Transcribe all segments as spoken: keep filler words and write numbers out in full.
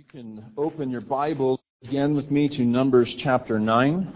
can open your Bible again with me to Numbers chapter nine.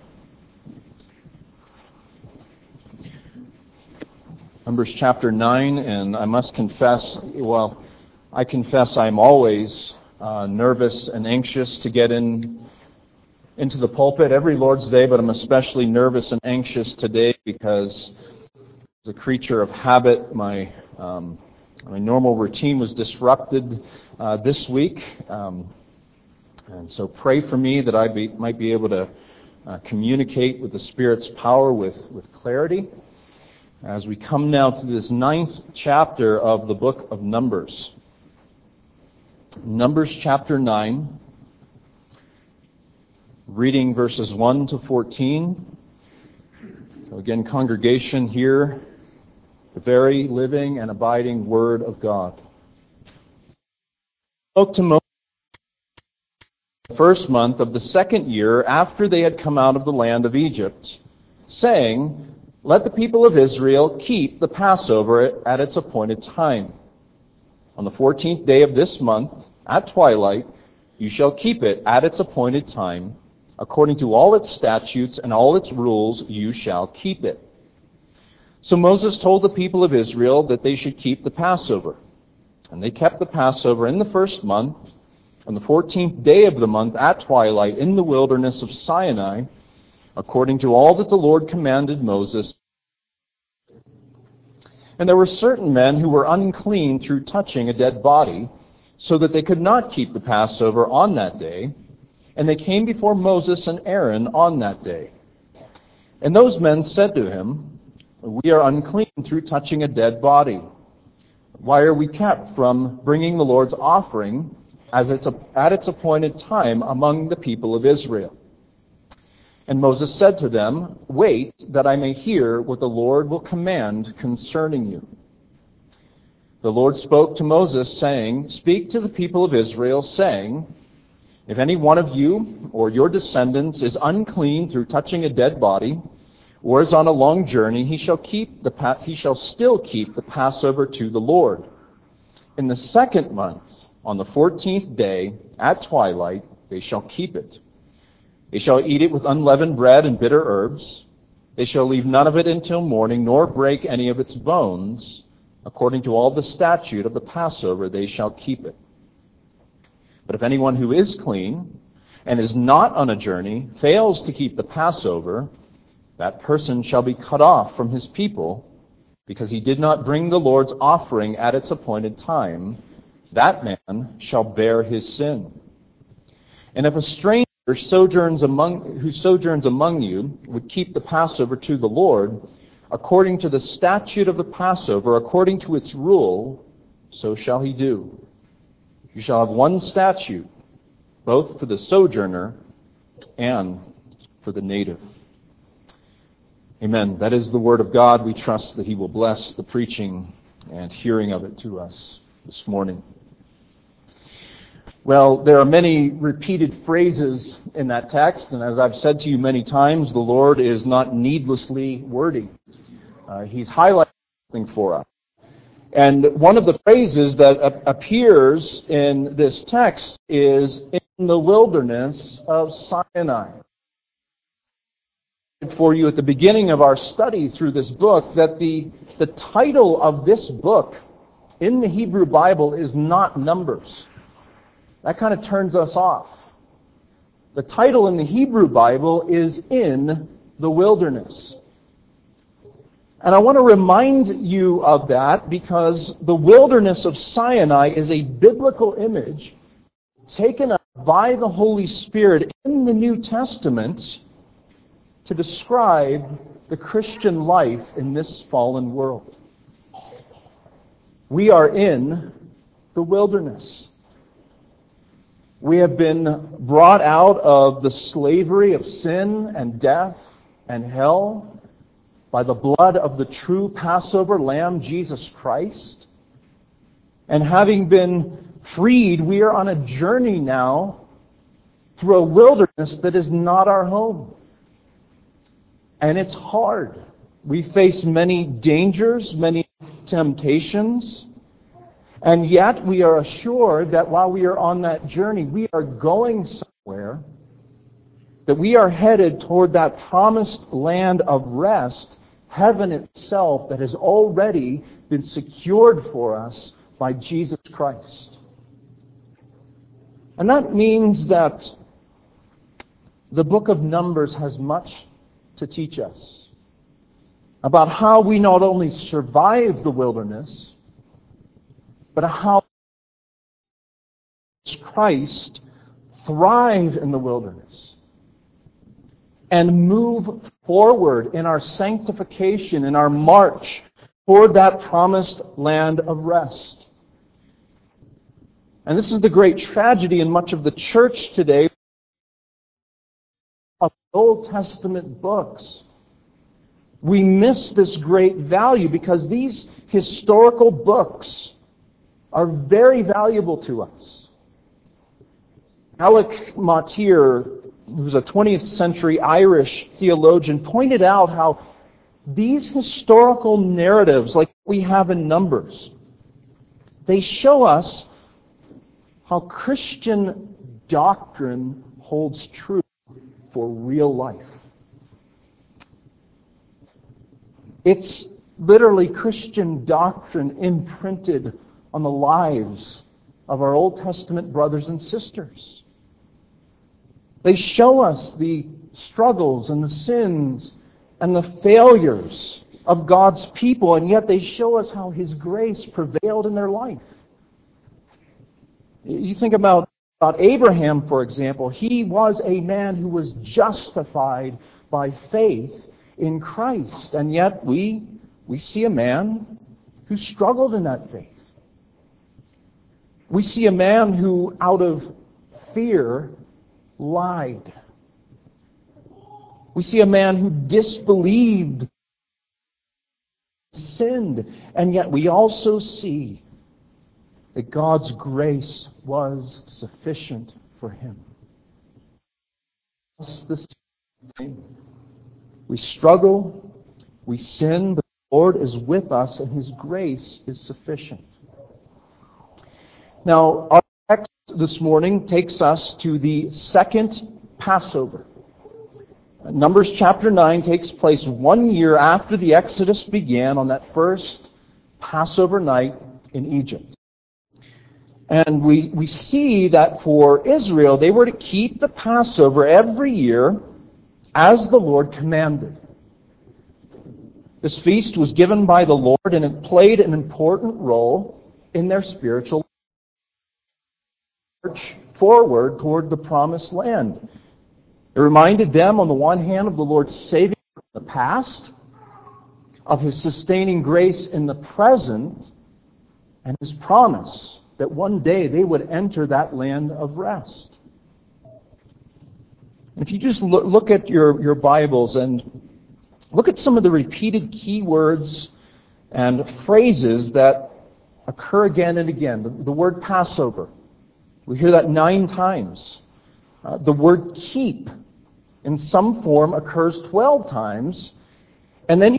Numbers chapter nine, and I must confess, well, I confess I'm always uh, nervous and anxious to get in into the pulpit every Lord's Day, but I'm especially nervous and anxious today because as a creature of habit, my um, my normal routine was disrupted uh, this week. Um, and so pray for me that I be, might be able to uh, communicate with the Spirit's power with, with clarity as we come now to this ninth chapter of the book of Numbers. Numbers chapter nine, reading verses one to fourteen. So again, congregation, hear the very living and abiding Word of God. Spoke to Moses the first month of the second year after they had come out of the land of Egypt, saying, "Let the people of Israel keep the Passover at its appointed time. On the fourteenth day of this month, at twilight, you shall keep it at its appointed time. According to all its statutes and all its rules, you shall keep it." So Moses told the people of Israel that they should keep the Passover. And they kept the Passover in the first month, on the fourteenth day of the month at twilight, in the wilderness of Sinai, according to all that the Lord commanded Moses. And there were certain men who were unclean through touching a dead body, so that they could not keep the Passover on that day. And they came before Moses and Aaron on that day. And those men said to him, "We are unclean through touching a dead body. Why are we kept from bringing the Lord's offering as it's a, at its appointed time among the people of Israel?" And Moses said to them, "Wait, that I may hear what the Lord will command concerning you." The Lord spoke to Moses, saying, "Speak to the people of Israel, saying, if any one of you or your descendants is unclean through touching a dead body, or is on a long journey, he shall keep the he shall still keep the Passover to the Lord. In the second month, on the fourteenth day, at twilight, they shall keep it. They shall eat it with unleavened bread and bitter herbs. They shall leave none of it until morning, nor break any of its bones. According to all the statute of the Passover, they shall keep it. But if anyone who is clean and is not on a journey fails to keep the Passover, that person shall be cut off from his people, because he did not bring the Lord's offering at its appointed time. That man shall bear his sin. And if a stranger sojourns among, who sojourns among you would keep the Passover to the Lord, according to the statute of the Passover, according to its rule, so shall he do. You shall have one statute, both for the sojourner and for the native." Amen. That is the Word of God. We trust that He will bless the preaching and hearing of it to us this morning. Well, there are many repeated phrases in that text, and as I've said to you many times, the Lord is not needlessly wordy. Uh, he's highlighting something for us. And one of the phrases that appears in this text is "in the wilderness of Sinai." For you at the beginning of our study through this book that the, the title of this book in the Hebrew Bible is not Numbers. That kind of turns us off. The title in the Hebrew Bible is "In the Wilderness." And I want to remind you of that because the wilderness of Sinai is a biblical image taken up by the Holy Spirit in the New Testament to describe the Christian life in this fallen world. We are in the wilderness. We have been brought out of the slavery of sin and death and hell by the blood of the true Passover Lamb, Jesus Christ. And having been freed, we are on a journey now through a wilderness that is not our home. And it's hard. We face many dangers, many temptations. And yet we are assured that while we are on that journey, we are going somewhere, that we are headed toward that promised land of rest, heaven itself, that has already been secured for us by Jesus Christ. And that means that the book of Numbers has much to teach us about how we not only survive the wilderness, but how Christ thrive in the wilderness and move forward in our sanctification, in our march toward that promised land of rest. And this is the great tragedy in much of the church today of the Old Testament books. We miss this great value because these historical books are very valuable to us. Alec Motyer, who was a twentieth century Irish theologian, pointed out how these historical narratives, like we have in Numbers, they show us how Christian doctrine holds true for real life. It's literally Christian doctrine imprinted on the lives of our Old Testament brothers and sisters. They show us the struggles and the sins and the failures of God's people, and yet they show us how His grace prevailed in their life. You think about, about Abraham, for example. He was a man who was justified by faith in Christ, and yet we, we see a man who struggled in that faith. We see a man who, out of fear, lied. We see a man who disbelieved, sinned, and yet we also see that God's grace was sufficient for him. It's the same thing. We struggle, we sin, but the Lord is with us and His grace is sufficient. Now, our text this morning takes us to the second Passover. Numbers chapter nine takes place one year after the Exodus began on that first Passover night in Egypt. And we, we see that for Israel, they were to keep the Passover every year as the Lord commanded. This feast was given by the Lord, and it played an important role in their spiritual march forward toward the promised land. It reminded them, on the one hand, of the Lord's saving in the past, of His sustaining grace in the present, and His promise that one day they would enter that land of rest. And if you just look, look at your, your Bibles and look at some of the repeated key words and phrases that occur again and again. The, the word Passover, we hear that nine times. Uh, the word keep, in some form, occurs twelve times. And then,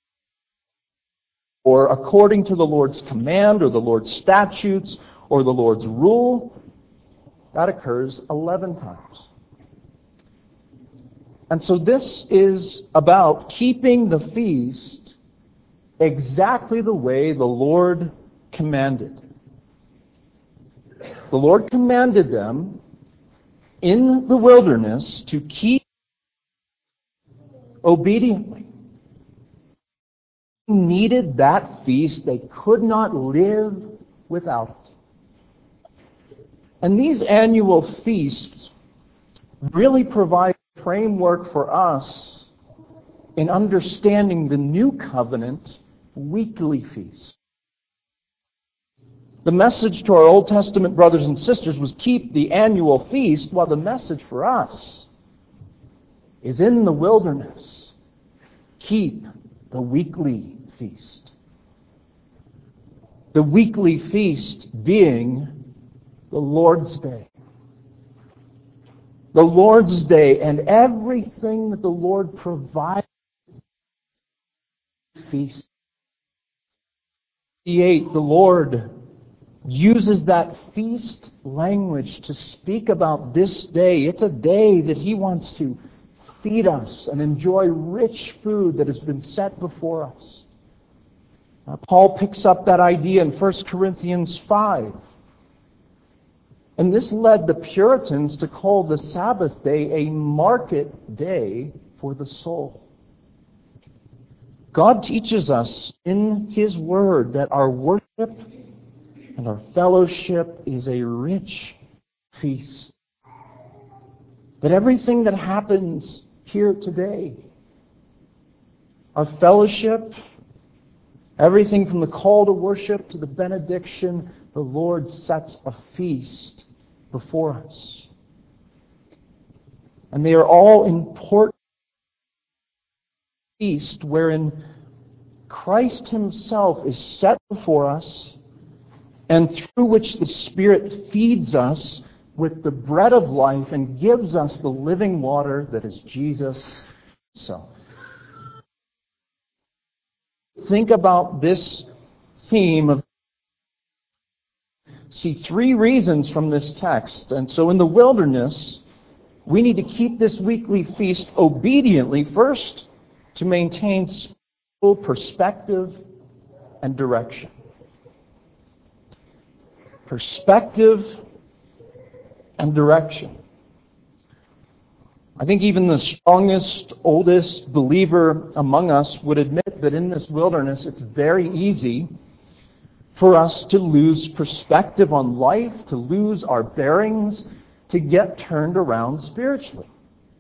or according to the Lord's command, or the Lord's statutes, or the Lord's rule, that occurs eleven times. And so this is about keeping the feast exactly the way the Lord commanded. The Lord commanded them in the wilderness to keep obediently. They needed that feast. They could not live without it. And these annual feasts really provide a framework for us in understanding the new covenant weekly feast. The message to our Old Testament brothers and sisters was keep the annual feast, while the message for us is in the wilderness. Keep the weekly feast. The weekly feast being the Lord's Day. The Lord's Day and everything that the Lord provides. Feast. The Lord uses that feast language to speak about this day. It's a day that He wants to feed us and enjoy rich food that has been set before us. Uh, Paul picks up that idea in First Corinthians five. And this led the Puritans to call the Sabbath day a market day for the soul. God teaches us in His Word that our worship and our fellowship is a rich feast. That everything that happens here today, our fellowship, everything from the call to worship to the benediction, the Lord sets a feast before us. And they are all important feast wherein Christ Himself is set before us, and through which the Spirit feeds us with the bread of life and gives us the living water that is Jesus Himself. Think about this theme of see three reasons from this text. And so in the wilderness, we need to keep this weekly feast obediently, first, to maintain spiritual perspective and direction. Perspective and direction. I think even the strongest, oldest believer among us would admit that in this wilderness it's very easy for us to lose perspective on life, to lose our bearings, to get turned around spiritually.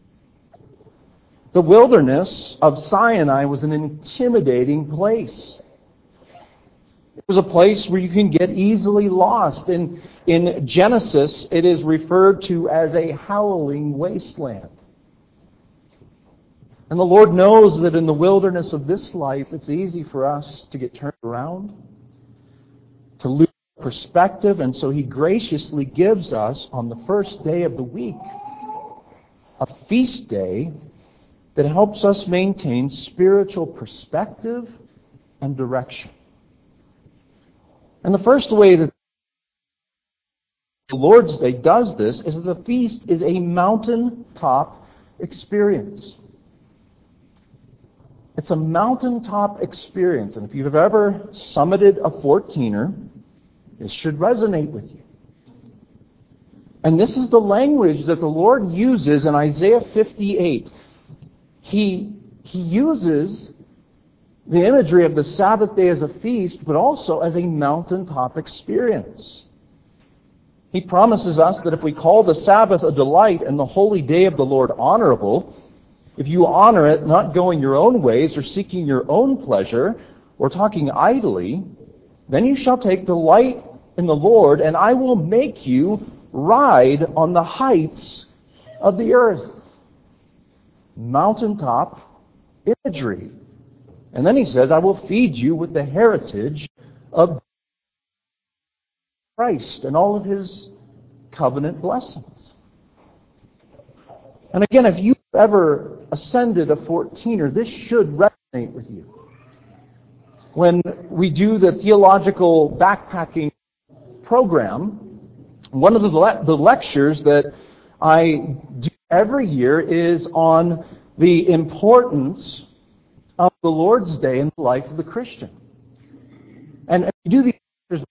The wilderness of Sinai was an intimidating place. It was a place where you can get easily lost. In, in Genesis, it is referred to as a howling wasteland. And the Lord knows that in the wilderness of this life, it's easy for us to get turned around, to lose perspective, and so He graciously gives us on the first day of the week a feast day that helps us maintain spiritual perspective and direction. And the first way that the Lord's Day does this is that the feast is a mountaintop experience. It's a mountaintop experience. And if you've ever summited a fourteener, this should resonate with you. And this is the language that the Lord uses in Isaiah fifty-eight. He, he uses the imagery of the Sabbath day as a feast, but also as a mountaintop experience. He promises us that if we call the Sabbath a delight and the holy day of the Lord honorable, if you honor it, not going your own ways or seeking your own pleasure or talking idly, then you shall take delight in the Lord, and I will make you ride on the heights of the earth. Mountaintop imagery. And then He says, I will feed you with the heritage of Christ and all of His covenant blessings. And again, if you've ever ascended a fourteener, this should resonate with you. When we do the theological backpacking program, one of the, le- the lectures that I do every year is on the importance of the Lord's Day in the life of the Christian. And if you do these lectures,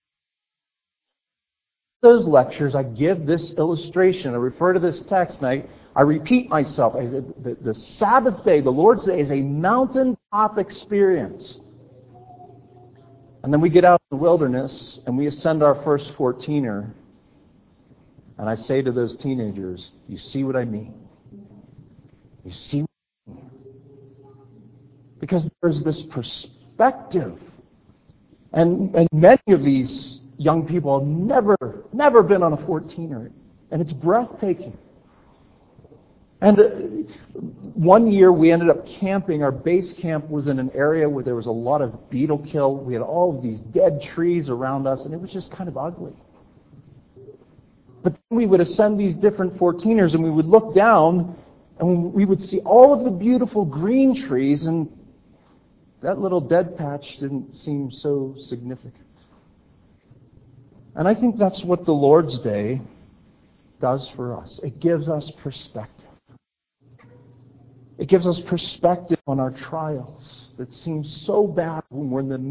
those lectures, I give this illustration. I refer to this text, and I, I repeat myself. I, the, the Sabbath day, the Lord's Day, is a mountaintop experience. And then we get out in the wilderness, and we ascend our first fourteener. And I say to those teenagers, you see what I mean? You see what I mean? Because there's this perspective. And, and many of these young people have never, never been on a fourteener. And it's breathtaking. And uh, one year we ended up camping. Our base camp was in an area where there was a lot of beetle kill. We had all of these dead trees around us, and it was just kind of ugly. But then we would ascend these different fourteeners, and we would look down, and we would see all of the beautiful green trees, and that little dead patch didn't seem so significant. And I think that's what the Lord's Day does for us. It gives us perspective. It gives us perspective on our trials that seem so bad when we're in the midst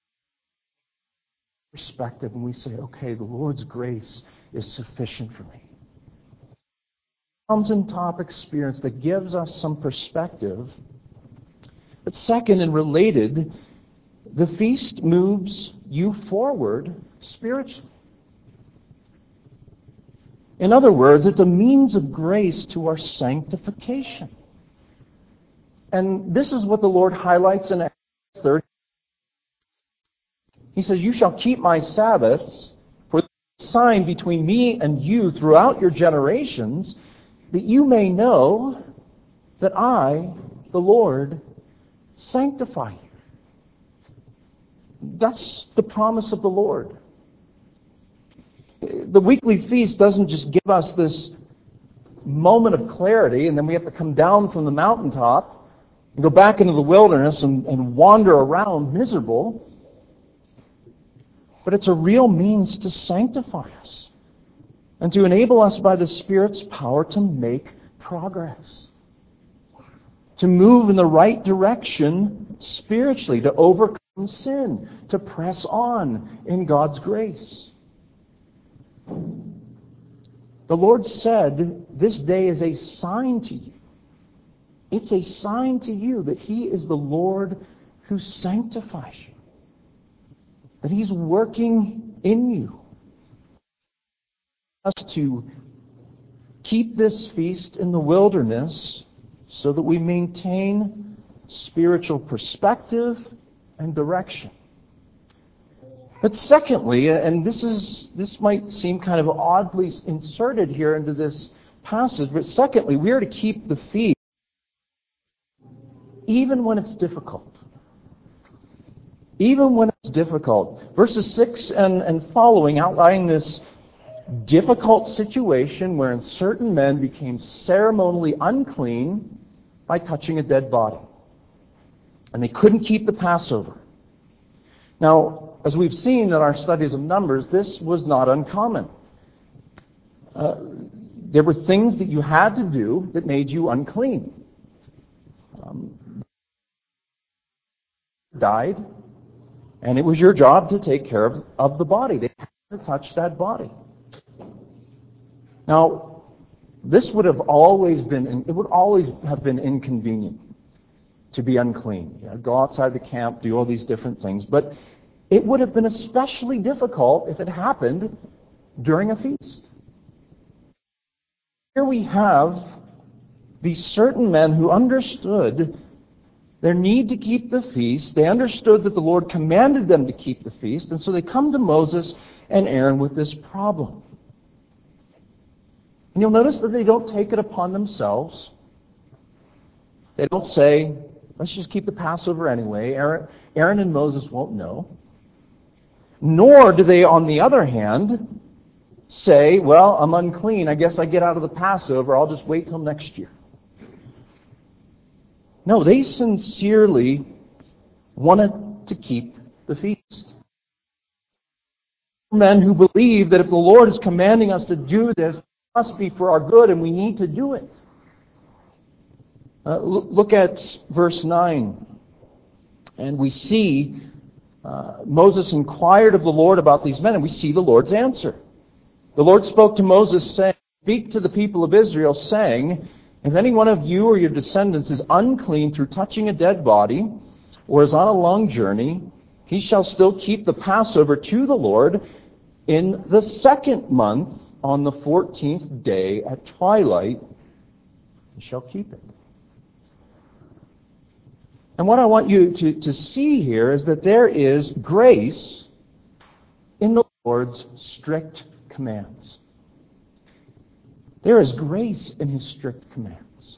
of perspective and we say, okay, the Lord's grace is sufficient for me. Mountaintop experience that gives us some perspective. But second and related, the feast moves you forward spiritually. In other words, it's a means of grace to our sanctification. And this is what the Lord highlights in Exodus thirty. He says, "You shall keep my Sabbaths for the sign between me and you throughout your generations, that you may know that I, the Lord, sanctify you." That's the promise of the Lord. The weekly feast doesn't just give us this moment of clarity and then we have to come down from the mountaintop and go back into the wilderness and, and wander around miserable. But it's a real means to sanctify us and to enable us by the Spirit's power to make progress, to move in the right direction spiritually, to overcome sin, to press on in God's grace. The Lord said, this day is a sign to you. It's a sign to you that He is the Lord who sanctifies you, that He's working in you. Us to keep this feast in the wilderness so that we maintain spiritual perspective and direction. But secondly, and this is this might seem kind of oddly inserted here into this passage, but secondly, we are to keep the feast even when it's difficult. Even when it's difficult. Verses six and, and following outline this difficult situation wherein certain men became ceremonially unclean by touching a dead body. And they couldn't keep the Passover. Now, as we've seen in our studies of Numbers, this was not uncommon. Uh, there were things that you had to do that made you unclean. Um, died, and it was your job to take care of, of the body. They had to touch that body. Now, this would have always been, it would always have been inconvenient to be unclean. You know, go outside the camp, do all these different things. But it would have been especially difficult if it happened during a feast. Here we have these certain men who understood their need to keep the feast. They understood that the Lord commanded them to keep the feast, and so they come to Moses and Aaron with this problem. And you'll notice that they don't take it upon themselves. They don't say, let's just keep the Passover anyway. Aaron, Aaron and Moses won't know. Nor do they, on the other hand, say, well, I'm unclean. I guess I get out of the Passover. I'll just wait till next year. No, they sincerely wanted to keep the feast. Men who believe that if the Lord is commanding us to do this, it must be for our good and we need to do it. Uh, look at verse nine. And we see uh, Moses inquired of the Lord about these men, and we see the Lord's answer. The Lord spoke to Moses, saying, "Speak to the people of Israel, saying, if any one of you or your descendants is unclean through touching a dead body, or is on a long journey, he shall still keep the Passover to the Lord in the second month on the fourteenth day at twilight. He shall keep it." And what I want you to, to see here is that there is grace in the Lord's strict commands. There is grace in His strict commands.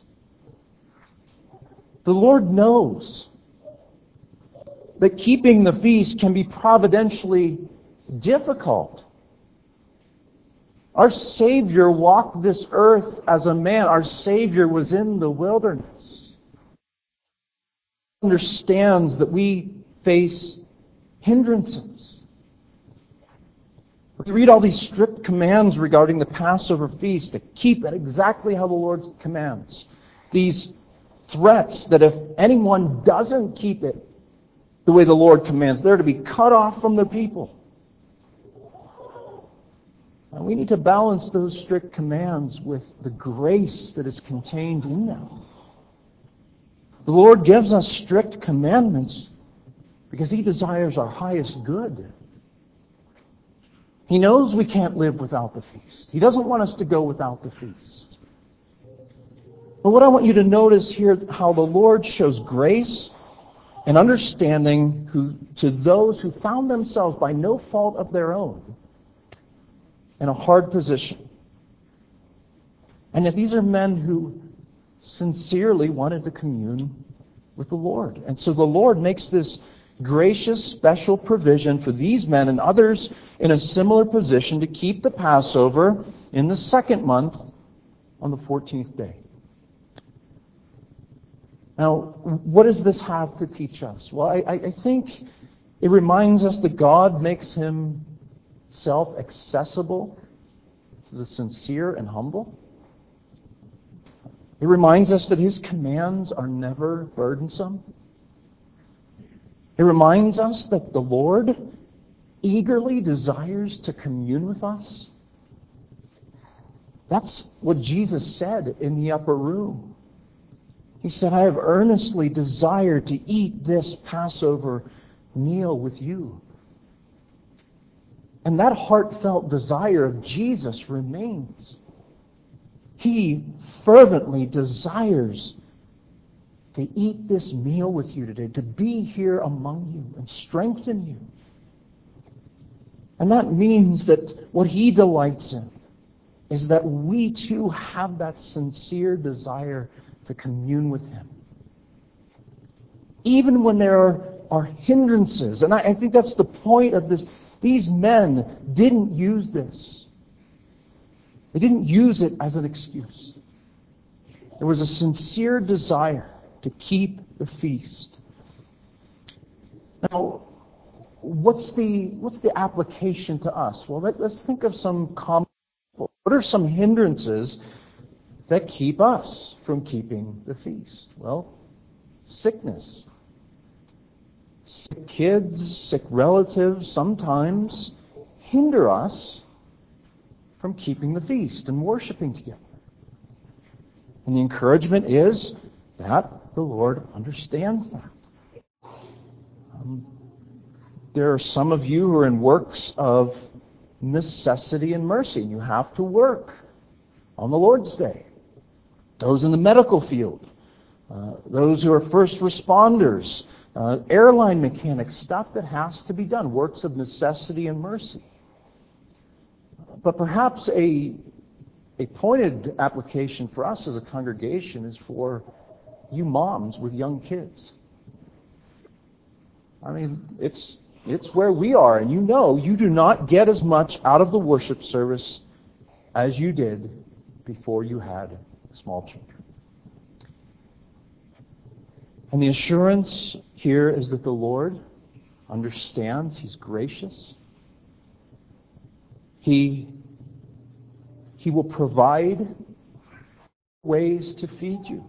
The Lord knows that keeping the feast can be providentially difficult. Our Savior walked this earth as a man. Our Savior was in the wilderness. He understands that we face hindrances. We read all these strict commands regarding the Passover feast to keep it exactly how the Lord commands. These threats that if anyone doesn't keep it the way the Lord commands, they're to be cut off from their people. And we need to balance those strict commands with the grace that is contained in them. The Lord gives us strict commandments because He desires our highest good. He knows we can't live without the feast. He doesn't want us to go without the feast. But what I want you to notice here, how the Lord shows grace and understanding who, to those who found themselves by no fault of their own in a hard position. And that these are men who sincerely wanted to commune with the Lord. And so the Lord makes this gracious, special provision for these men and others in a similar position to keep the Passover in the second month on the fourteenth day. Now, what does this have to teach us? Well, I, I think it reminds us that God makes Himself accessible to the sincere and humble. It reminds us that His commands are never burdensome. It reminds us that the Lord eagerly desires to commune with us. That's what Jesus said in the upper room. He said, I have earnestly desired to eat this Passover meal with you. And that heartfelt desire of Jesus remains. He fervently desires to eat this meal with you today, to be here among you and strengthen you. And that means that what He delights in is that we too have that sincere desire to commune with Him. Even when there are, are hindrances, and I, I think that's the point of this. These men didn't use this. They didn't use it as an excuse. There was a sincere desire to keep the feast. Now, what's the what's the application to us? Well, let, let's think of some common. What are some hindrances that keep us from keeping the feast? Well, sickness. Sick kids, sick relatives sometimes hinder us from keeping the feast and worshiping together. And the encouragement is that the Lord understands that. Um, there are some of you who are in works of necessity and mercy. You have to work on the Lord's Day. Those in the medical field, uh, those who are first responders, uh, airline mechanics, stuff that has to be done, works of necessity and mercy. But perhaps a, a pointed application for us as a congregation is for you moms with young kids. I mean, it's it's where we are, and you know you do not get as much out of the worship service as you did before you had small children. And the assurance here is that the Lord understands. He's gracious. He, he will provide ways to feed you.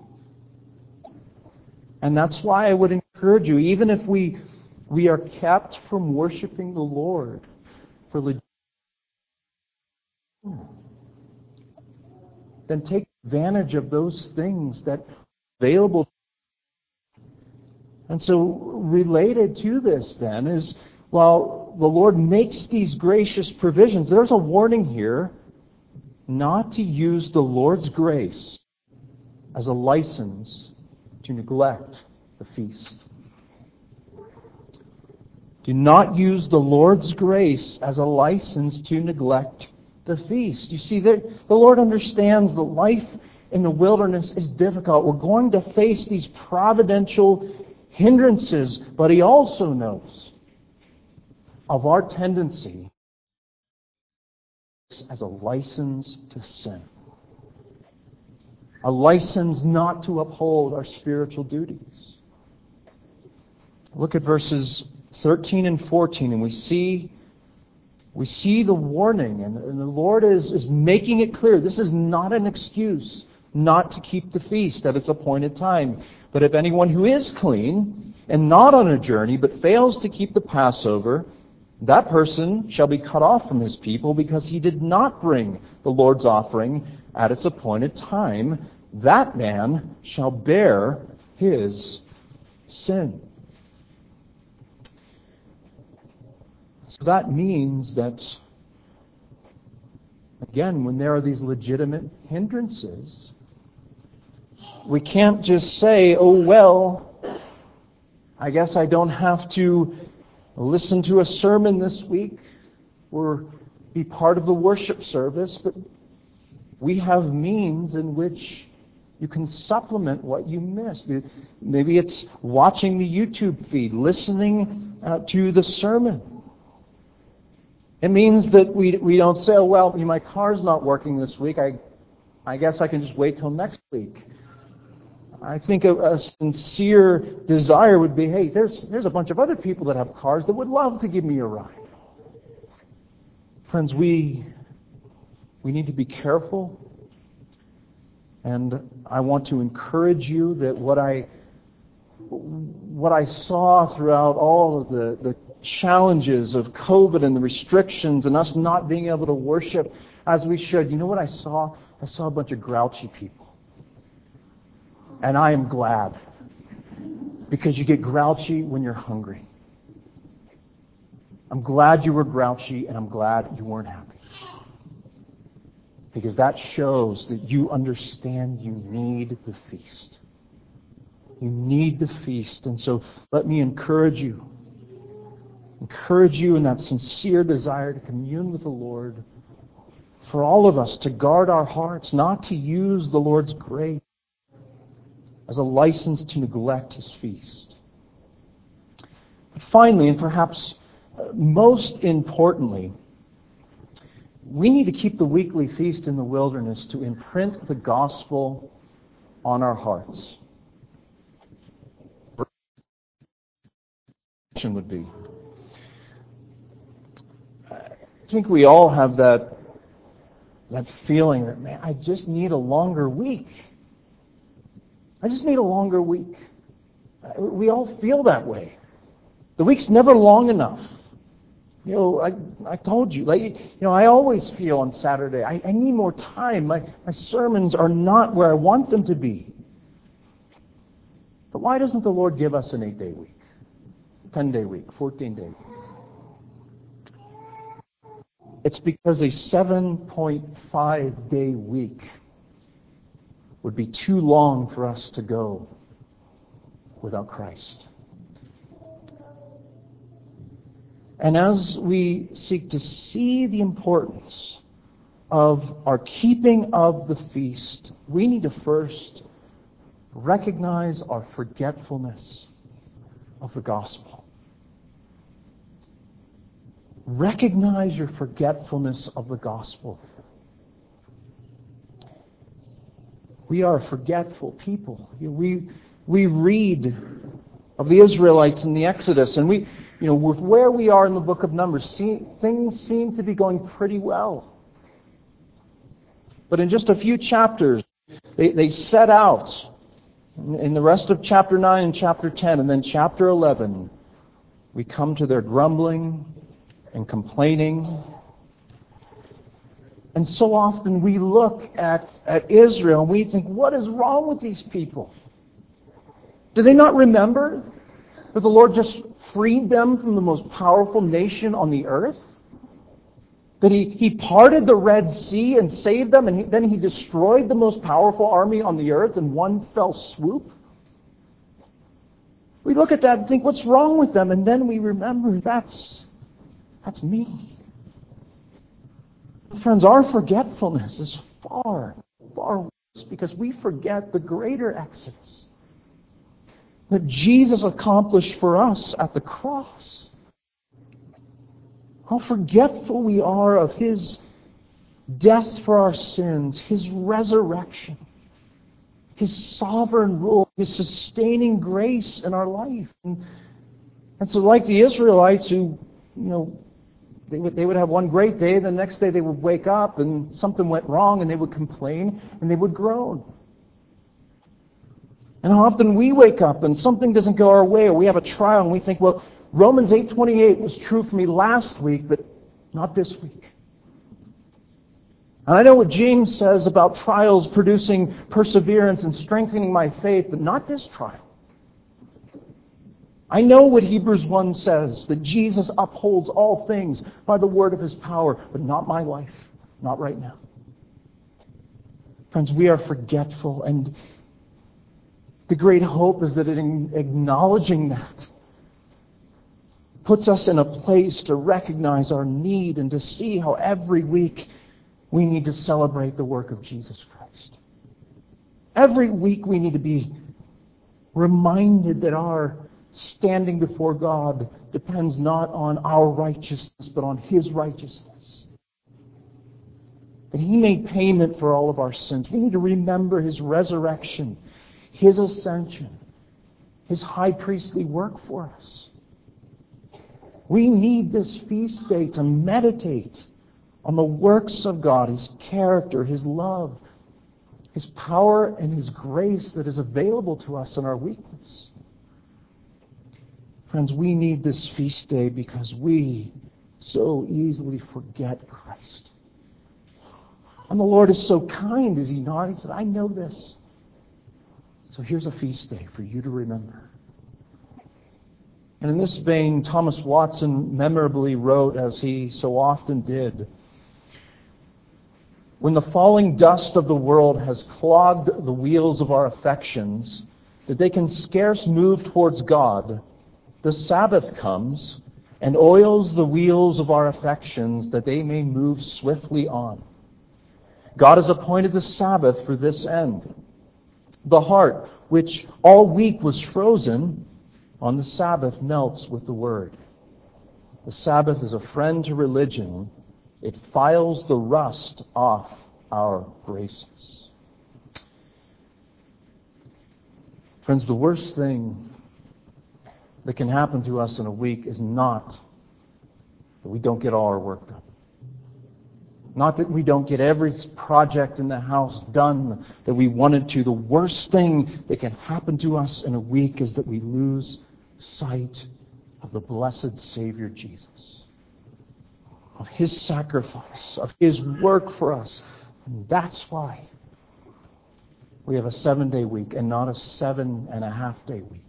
And that's why I would encourage you, even if we we are kept from worshiping the Lord for legit, then take advantage of those things that are available. And so related to this then is, while the Lord makes these gracious provisions, there's a warning here not to use the Lord's grace as a license to neglect the feast. Do not use the Lord's grace as a license to neglect the feast. You see, the Lord understands that life in the wilderness is difficult. We're going to face these providential hindrances, but He also knows of our tendency as a license to sin. A license not to uphold our spiritual duties. Look at verses thirteen and fourteen, and we see We see the warning, and, and the Lord is, is making it clear. This is not an excuse not to keep the feast at its appointed time. But if anyone who is clean and not on a journey, but fails to keep the Passover, that person shall be cut off from his people because he did not bring the Lord's offering at its appointed time. That man shall bear his sin. So that means that, again, when there are these legitimate hindrances, we can't just say, oh, well, I guess I don't have to listen to a sermon this week or be part of the worship service, but we have means in which you can supplement what you missed. Maybe it's watching the YouTube feed, listening uh, to the sermon. It means that we we don't say, oh, well, my car's not working this week. I I guess I can just wait till next week. I think a, a sincere desire would be, hey, there's there's a bunch of other people that have cars that would love to give me a ride. Friends, we we need to be careful. And I want to encourage you that what I what I saw throughout all of the, the challenges of COVID and the restrictions and us not being able to worship as we should, you know what I saw? I saw a bunch of grouchy people. And I am glad. Because you get grouchy when you're hungry. I'm glad you were grouchy, and I'm glad you weren't happy. Because that shows that you understand you need the feast. You need the feast. And so let me encourage you. Encourage you in that sincere desire to commune with the Lord. For all of us to guard our hearts, not to use the Lord's grace as a license to neglect His feast. But finally, and perhaps most importantly, we need to keep the weekly feast in the wilderness to imprint the gospel on our hearts. Would be. I think we all have that that feeling that, man, I just need a longer week. I just need a longer week. We all feel that way. The week's never long enough. You know, I I told you, like, you know, I always feel on Saturday, I, I need more time. My, my sermons are not where I want them to be. But why doesn't the Lord give us an eight-day week? ten-day week, fourteen-day week? It's because a seven point five day week would be too long for us to go without Christ. And as we seek to see the importance of our keeping of the feast, we need to first recognize our forgetfulness of the gospel. Recognize your forgetfulness of the gospel. We are a forgetful people. We we read of the Israelites in the Exodus, and we, you know, with where we are in the book of Numbers, see, things seem to be going pretty well. But in just a few chapters, they, they set out. In the rest of chapter nine and chapter ten, and then chapter eleven, we come to their grumbling and complaining. And so often we look at, at Israel and we think, what is wrong with these people? Do they not remember that the Lord just freed them from the most powerful nation on the earth? That He, he parted the Red Sea and saved them, and he, then He destroyed the most powerful army on the earth in one fell swoop? We look at that and think, what's wrong with them? And then we remember, that's, that's me. Friends, our forgetfulness is far, far worse because we forget the greater exodus that Jesus accomplished for us at the cross. How forgetful we are of His death for our sins, His resurrection, His sovereign rule, His sustaining grace in our life. And, and so like the Israelites who, you know, They would, they would have one great day, the next day they would wake up and something went wrong and they would complain and they would groan. And how often we wake up and something doesn't go our way, or we have a trial and we think, well, Romans eight twenty-eight was true for me last week, but not this week. And I know what James says about trials producing perseverance and strengthening my faith, but not this trial. I know what Hebrews one says, that Jesus upholds all things by the word of His power, but not my life, not right now. Friends, we are forgetful, and the great hope is that in acknowledging that puts us in a place to recognize our need and to see how every week we need to celebrate the work of Jesus Christ. Every week we need to be reminded that our standing before God depends not on our righteousness, but on His righteousness. That He made payment for all of our sins. We need to remember His resurrection, His ascension, His high priestly work for us. We need this feast day to meditate on the works of God, His character, His love, His power, and His grace that is available to us in our weakness. Friends, we need this feast day because we so easily forget Christ. And the Lord is so kind, is He not? He said, I know this. So here's a feast day for you to remember. And in this vein, Thomas Watson memorably wrote, as he so often did, when the falling dust of the world has clogged the wheels of our affections, that they can scarce move towards God, the Sabbath comes and oils the wheels of our affections that they may move swiftly on. God has appointed the Sabbath for this end. The heart, which all week was frozen, on the Sabbath melts with the Word. The Sabbath is a friend to religion. It files the rust off our graces. Friends, the worst thing that can happen to us in a week is not that we don't get all our work done. Not that we don't get every project in the house done that we wanted to. The worst thing that can happen to us in a week is that we lose sight of the blessed Savior Jesus, of His sacrifice, of His work for us. And that's why we have a seven-day week and not a seven-and-a-half-day week.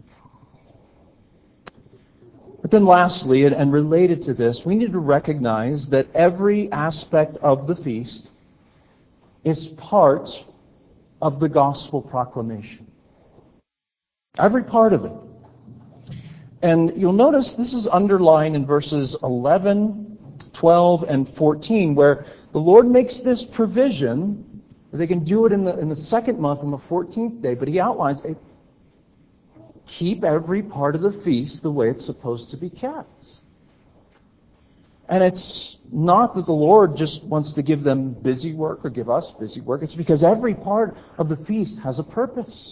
But then lastly, and related to this, we need to recognize that every aspect of the feast is part of the gospel proclamation. Every part of it. And you'll notice this is underlined in verses eleven, twelve, and fourteen, where the Lord makes this provision. They can do it in the, in the second month, on the fourteenth day, but He outlines it. Keep every part of the feast the way it's supposed to be kept. And it's not that the Lord just wants to give them busy work or give us busy work. It's because every part of the feast has a purpose.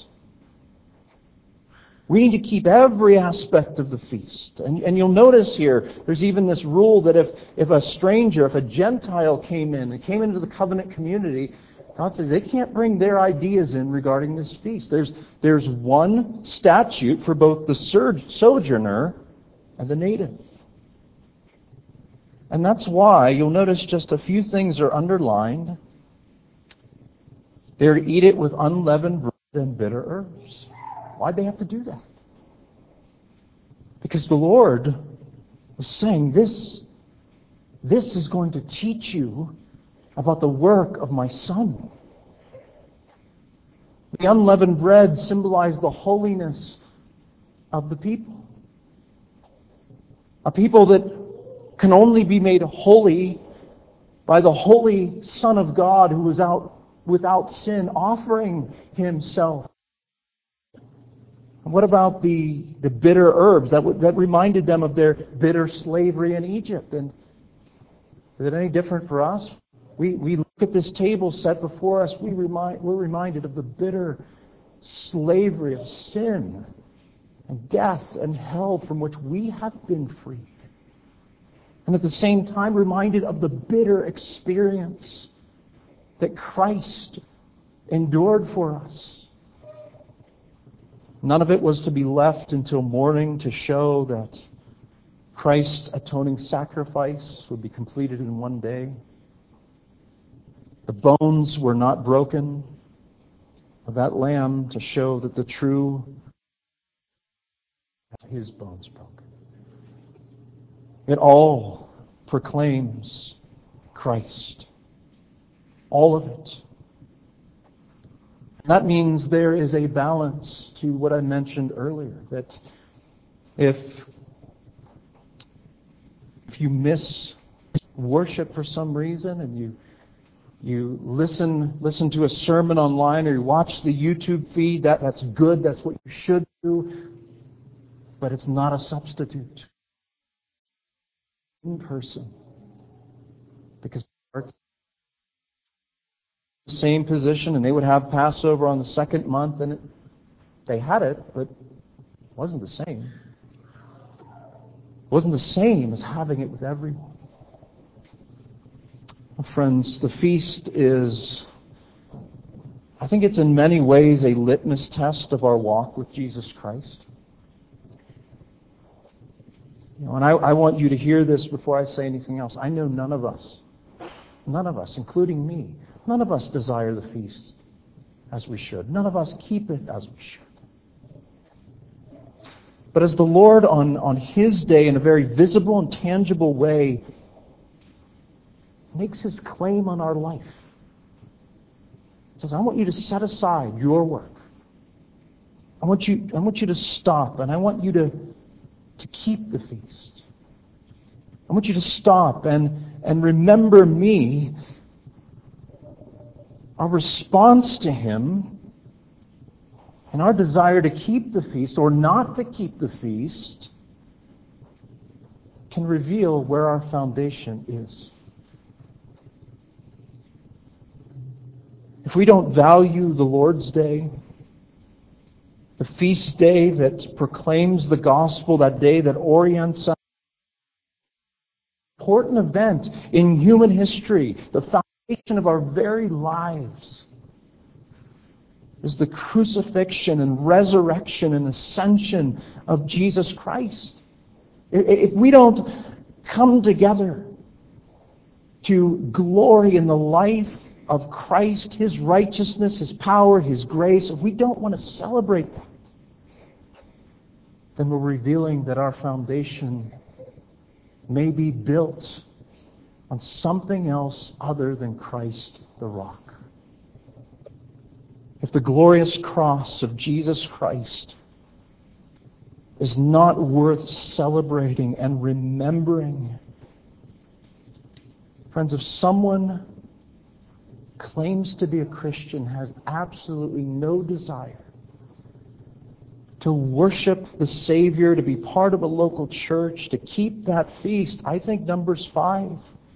We need to keep every aspect of the feast. And, and you'll notice here, there's even this rule that if, if a stranger, if a Gentile came in and came into the covenant community, God says they can't bring their ideas in regarding this feast. There's, there's one statute for both the sojourner and the native. And that's why you'll notice just a few things are underlined. They're to eat it with unleavened bread and bitter herbs. Why'd they have to do that? Because the Lord was saying, this, this is going to teach you about the work of my Son. The unleavened bread symbolized the holiness of the people. A people that can only be made holy by the holy Son of God who was out without sin, offering Himself. And what about the, the bitter herbs? That, that reminded them of their bitter slavery in Egypt. And is it any different for us? We, we look at this table set before us, we remind, we're reminded of the bitter slavery of sin and death and hell from which we have been freed. And at the same time reminded of the bitter experience that Christ endured for us. None of it was to be left until morning to show that Christ's atoning sacrifice would be completed in one day. The bones were not broken of that lamb to show that the true his bones broken. It all proclaims Christ. All of it. That means there is a balance to what I mentioned earlier, that if if you miss worship for some reason and you you listen listen to a sermon online or you watch the YouTube feed, that, that's good, that's what you should do, but it's not a substitute. In person. Because it's the same position, and they would have Passover on the second month, and it, they had it, but it wasn't the same. It wasn't the same as having it with everyone. Well, friends, the feast is, I think it's in many ways a litmus test of our walk with Jesus Christ. You know, and I, I want you to hear this before I say anything else. I know none of us, none of us, including me, none of us desire the feast as we should. None of us keep it as we should. But as the Lord on, on His day, in a very visible and tangible way, makes His claim on our life, He says, I want you to set aside your work. I want you, I want you to stop, and I want you to to keep the feast. I want you to stop and, and remember me. Our response to Him and our desire to keep the feast or not to keep the feast can reveal where our foundation is. If we don't value the Lord's Day, the feast day that proclaims the gospel, that day that orients us, an important event in human history, the foundation of our very lives, is the crucifixion and resurrection and ascension of Jesus Christ. If we don't come together to glory in the life of Christ, His righteousness, His power, His grace, if we don't want to celebrate that, then we're revealing that our foundation may be built on something else other than Christ the rock. If the glorious cross of Jesus Christ is not worth celebrating and remembering, friends, if someone claims to be a Christian, has absolutely no desire to worship the Savior, to be part of a local church, to keep that feast, I think Numbers five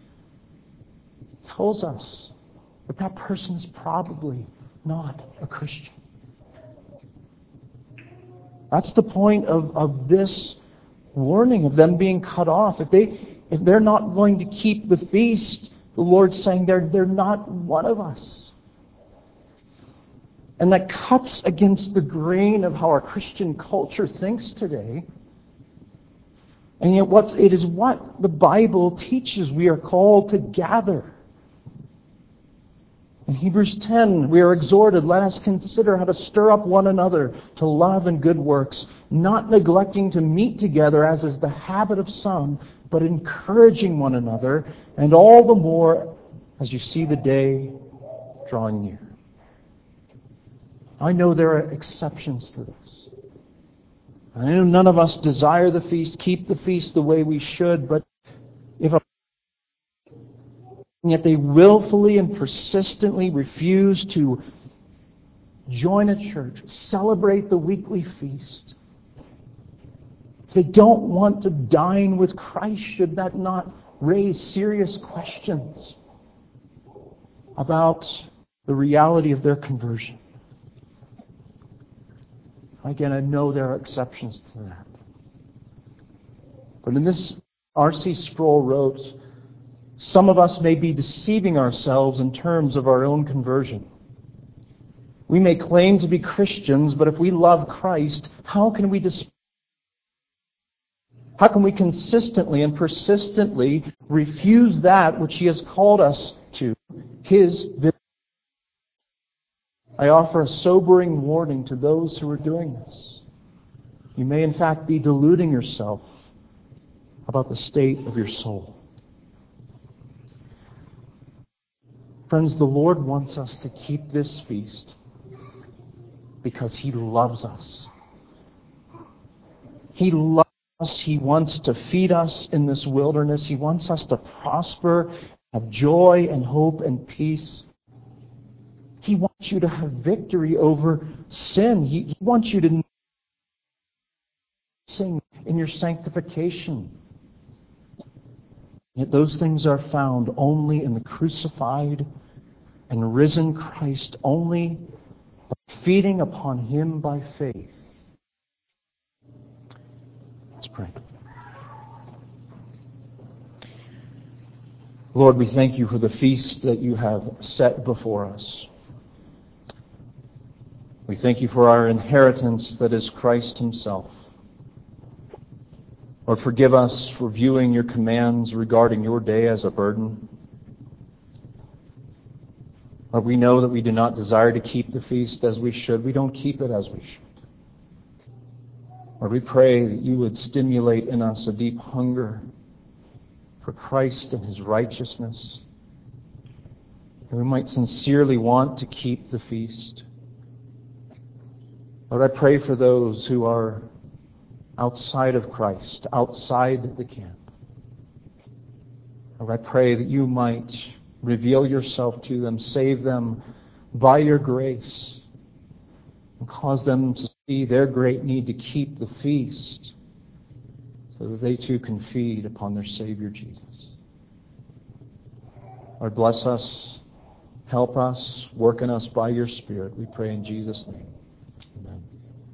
tells us that that person is probably not a Christian. That's the point of, of this warning of them being cut off. If they if they're not going to keep the feast, the Lord's saying they're they're not one of us. And that cuts against the grain of how our Christian culture thinks today. And yet what's, it is what the Bible teaches. We are called to gather. In Hebrews ten, we are exhorted, let us consider how to stir up one another to love and good works, not neglecting to meet together as is the habit of some, but encouraging one another, and all the more as you see the day drawing near. I know there are exceptions to this. I know none of us desire the feast, keep the feast the way we should, but if a and yet they willfully and persistently refuse to join a church, celebrate the weekly feast. If they don't want to dine with Christ, should that not raise serious questions about the reality of their conversion? Again, I know there are exceptions to that. But in this R C Sproul wrote, "Some of us may be deceiving ourselves in terms of our own conversion. We may claim to be Christians, but if we love Christ, how can we dis- how can we consistently and persistently refuse that which He has called us to, His vision?" I offer a sobering warning to those who are doing this. You may in fact be deluding yourself about the state of your soul. Friends, the Lord wants us to keep this feast because He loves us. He loves us. He wants to feed us in this wilderness. He wants us to prosper, have joy and hope and peace. He wants you to have victory over sin. He, he wants you to sing in your sanctification. Yet those things are found only in the crucified and risen Christ, only by feeding upon Him by faith. Let's pray. Lord, we thank You for the feast that You have set before us. We thank You for our inheritance that is Christ Himself. Lord, forgive us for viewing Your commands regarding Your day as a burden. Lord, we know that we do not desire to keep the feast as we should. We don't keep it as we should. Lord, we pray that You would stimulate in us a deep hunger for Christ and His righteousness, that we might sincerely want to keep the feast. Lord, I pray for those who are outside of Christ, outside the camp. Lord, I pray that You might reveal Yourself to them, save them by Your grace, and cause them to see their great need to keep the feast so that they too can feed upon their Savior Jesus. Lord, bless us, help us, work in us by Your Spirit. We pray in Jesus' name. Amen.